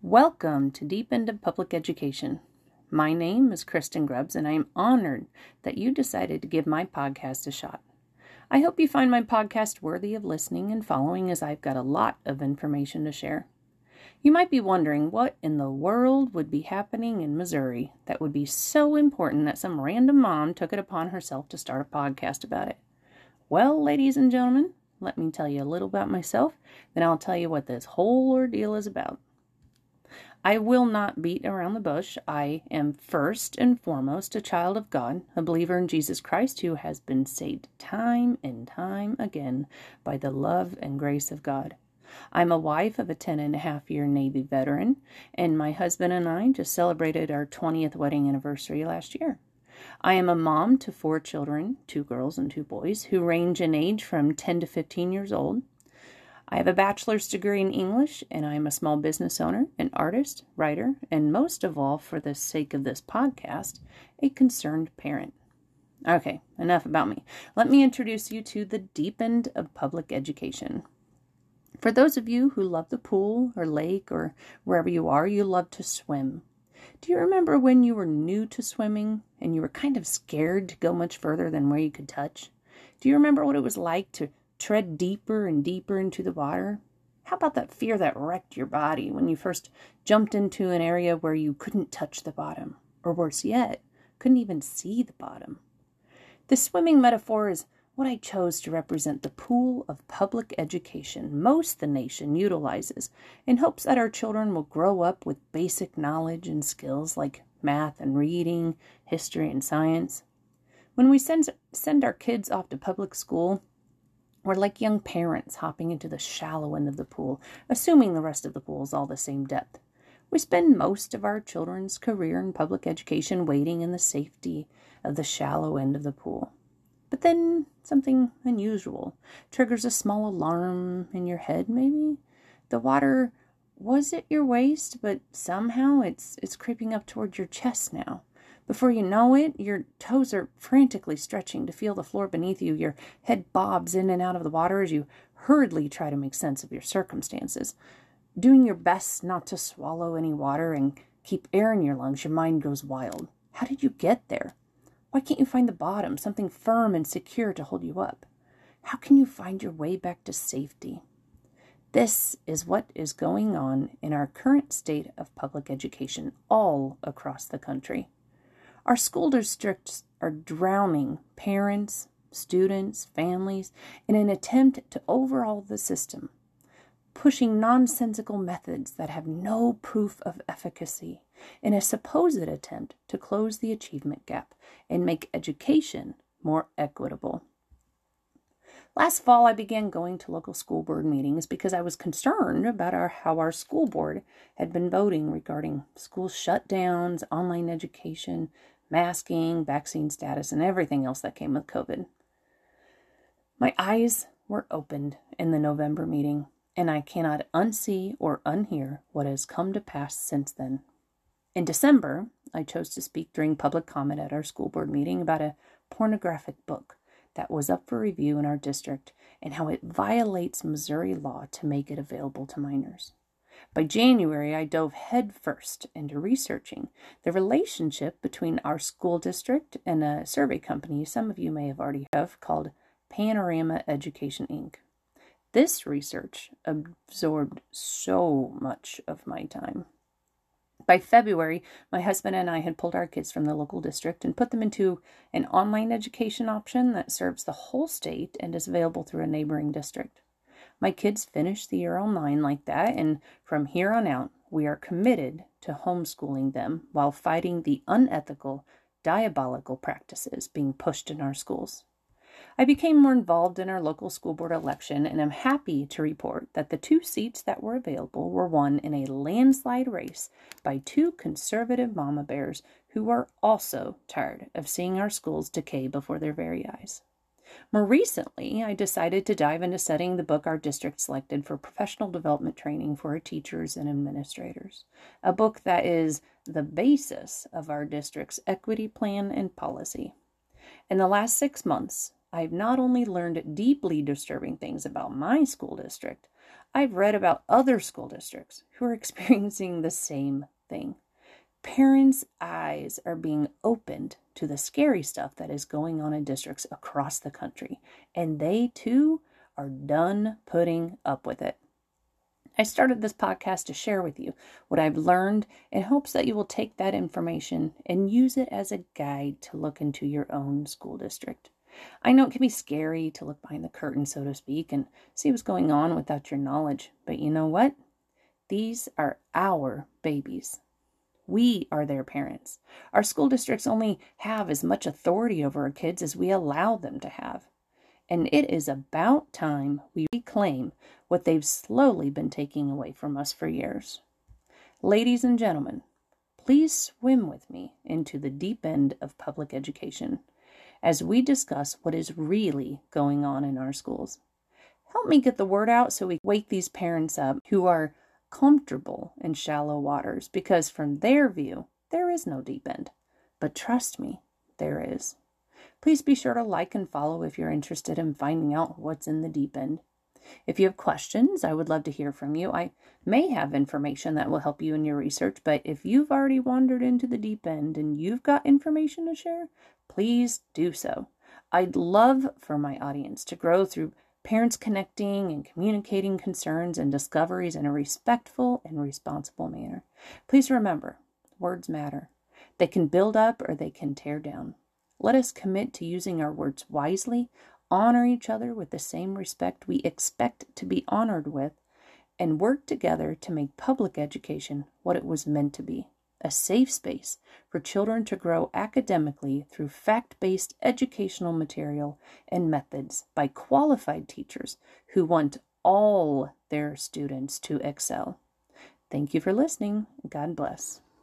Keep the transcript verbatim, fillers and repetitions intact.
Welcome to Deep End of Public Education. My name is Kristen Grubbs, and I am honored that you decided to give my podcast a shot. I hope you find my podcast worthy of listening and following, as I've got a lot of information to share. You might be wondering what in the world would be happening in Missouri that would be so important that some random mom took it upon herself to start a podcast about it. Well, ladies and gentlemen, let me tell you a little about myself, then I'll tell you what this whole ordeal is about. I will not beat around the bush. I am first and foremost a child of God, a believer in Jesus Christ who has been saved time and time again by the love and grace of God. I'm a wife of a ten and a half year Navy veteran, and my husband and I just celebrated our twentieth wedding anniversary last year. I am a mom to four children, two girls and two boys, who range in age from ten to fifteen years old. I have a bachelor's degree in English, and I am a small business owner, an artist, writer, and most of all, for the sake of this podcast, a concerned parent. Okay, enough about me. Let me introduce you to the deep end of public education. For those of you who love the pool or lake or wherever you are, you love to swim. Do you remember when you were new to swimming and you were kind of scared to go much further than where you could touch? Do you remember what it was like to tread deeper and deeper into the water? How about that fear that wrecked your body when you first jumped into an area where you couldn't touch the bottom, or worse yet, couldn't even see the bottom? The swimming metaphor is what I chose to represent the pool of public education most the nation utilizes in hopes that our children will grow up with basic knowledge and skills like math and reading, history and science. When we send, send our kids off to public school, we're like young parents hopping into the shallow end of the pool, assuming the rest of the pool is all the same depth. We spend most of our children's career in public education waiting in the safety of the shallow end of the pool. But then something unusual triggers a small alarm in your head, maybe. The water was at your waist, but somehow it's it's creeping up toward your chest now. Before you know it, your toes are frantically stretching to feel the floor beneath you. Your head bobs in and out of the water as you hurriedly try to make sense of your circumstances. Doing your best not to swallow any water and keep air in your lungs, your mind goes wild. How did you get there? Why can't you find the bottom, something firm and secure to hold you up? How can you find your way back to safety? This is what is going on in our current state of public education all across the country. Our school districts are drowning parents, students, families in an attempt to overhaul the system, pushing nonsensical methods that have no proof of efficacy in a supposed attempt to close the achievement gap and make education more equitable. Last fall, I began going to local school board meetings because I was concerned about our, how our school board had been voting regarding school shutdowns, online education, masking, vaccine status, and everything else that came with COVID. My eyes were opened in the November meeting, and I cannot unsee or unhear what has come to pass since then. In December, I chose to speak during public comment at our school board meeting about a pornographic book that was up for review in our district and how it violates Missouri law to make it available to minors. By January, I dove headfirst into researching the relationship between our school district and a survey company some of you may have already heard of called Panorama Education, Incorporated. This research absorbed so much of my time. By February, my husband and I had pulled our kids from the local district and put them into an online education option that serves the whole state and is available through a neighboring district. My kids finished the year online like that, and from here on out, we are committed to homeschooling them while fighting the unethical, diabolical practices being pushed in our schools. I became more involved in our local school board election, and am happy to report that the two seats that were available were won in a landslide race by two conservative mama bears who are also tired of seeing our schools decay before their very eyes. More recently, I decided to dive into studying the book our district selected for professional development training for our teachers and administrators, a book that is the basis of our district's equity plan and policy. In the last six months, I've not only learned deeply disturbing things about my school district, I've read about other school districts who are experiencing the same thing. Parents' eyes are being opened to the scary stuff that is going on in districts across the country, and they too are done putting up with it. I started this podcast to share with you what I've learned in hopes that you will take that information and use it as a guide to look into your own school district. I know it can be scary to look behind the curtain, so to speak, and see what's going on without your knowledge. But you know what? These are our babies. We are their parents. Our school districts only have as much authority over our kids as we allow them to have. And it is about time we reclaim what they've slowly been taking away from us for years. Ladies and gentlemen, please swim with me into the deep end of public education as we discuss what is really going on in our schools. Help me get the word out so we wake these parents up who are comfortable in shallow waters, because from their view, there is no deep end. But trust me, there is. Please be sure to like and follow if you're interested in finding out what's in the deep end. If you have questions, I would love to hear from you. I may have information that will help you in your research, but if you've already wandered into the deep end and you've got information to share, please do so. I'd love for my audience to grow through parents connecting and communicating concerns and discoveries in a respectful and responsible manner. Please remember, words matter. They can build up or they can tear down. Let us commit to using our words wisely, honor each other with the same respect we expect to be honored with, and work together to make public education what it was meant to be, a safe space for children to grow academically through fact-based educational material and methods by qualified teachers who want all their students to excel. Thank you for listening. God bless.